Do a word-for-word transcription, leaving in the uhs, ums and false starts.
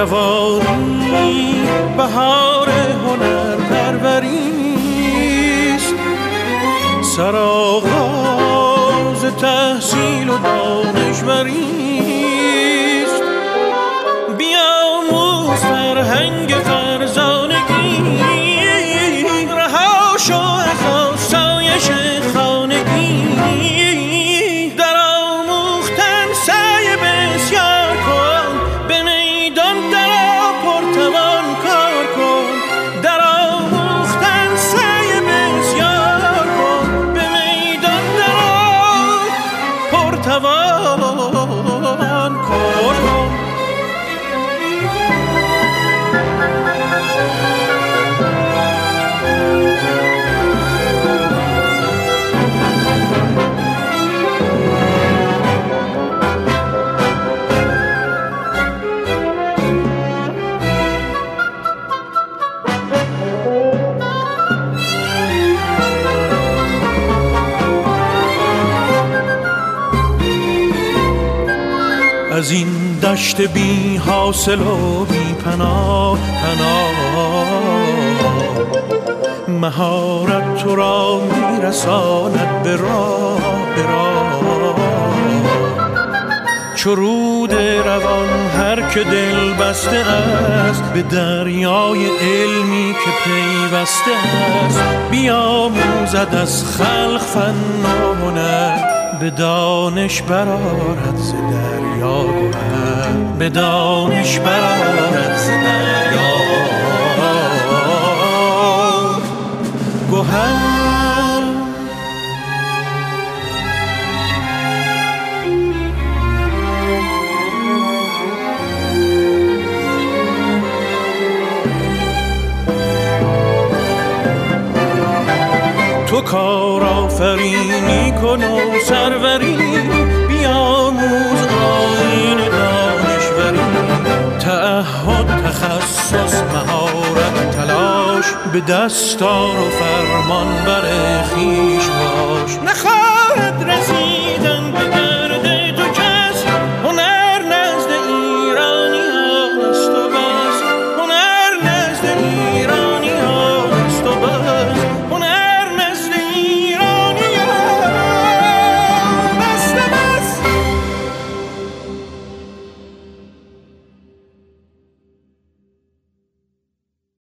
جوانی بهار هنر پروریست، سرآغاز تحصیل و دانشوریست. بیاموز فرهنگ فرزانگی، رها شو از آسایش خانگی. در آموختن سعی بسیار کن، به میدان درآ پرتوان کار کن. در آموختن سعی بسیار کن، به میدان درآ پرتوان کار کن. از این دشت بی حاصل و بی پناه پناه، مهارت تو را میرساند به راه به راه. چو رود روان هر که دل بسته است، به دریای علمی که پیوسته است. بیاموزد از خلق فن و هنر، به دانش برآرد ز دریا گوهر. به دانش برآرد ز دریا گوهر. تو کار آفرینی کن و سروری، بیاموز آیین دانشوری. تعهد تخصص مهارت تلاش، به دستار و فرمان بر خویش